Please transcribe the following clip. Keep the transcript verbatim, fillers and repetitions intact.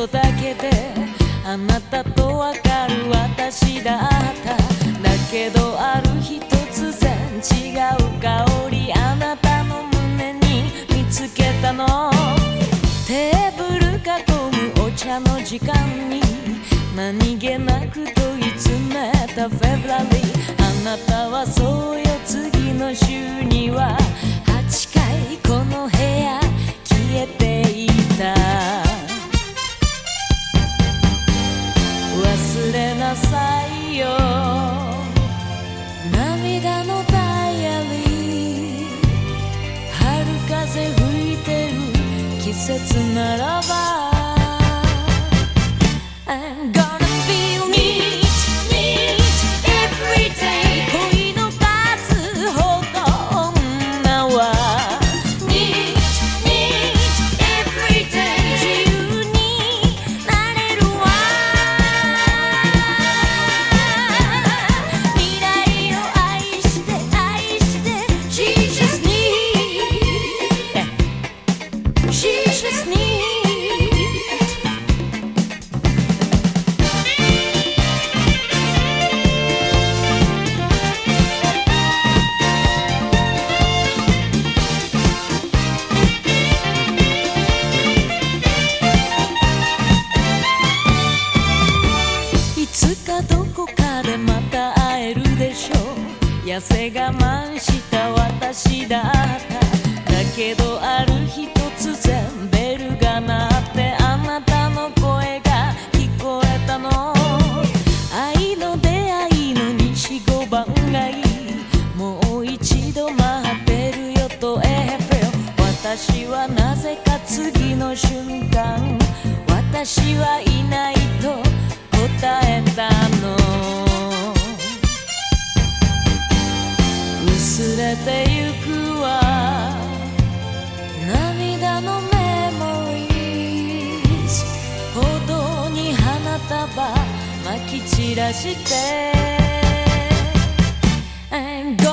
だけであなたとわかる私だった。だけどある日突然違う香りあなたの胸に見つけたの。テーブル囲むお茶の時間に何気なく問い詰めたフェブラリー。あなたはそうよ、次の週にははちかいこの部屋消えていた。忘れなさいよ涙のダイアリー。春風吹いてる季節ならば I'm gonna feel neat, neat every day。 恋の数ほど女は Neat, neat every day。 自由になれるわ。未来を愛して愛して She just neat, She just neat。いつかどこかでまた会えるでしょう。痩せ我慢した私だった。だけどある日突然ベルが鳴ってあなたの声が聞こえたの。愛の出会いの西五番街、もう一度待ってるよとエイプリル。私はなぜか次の瞬間私はいないと答えたの。薄れてゆくわ涙のメモリーズ。歩道に花束まき散らして I'm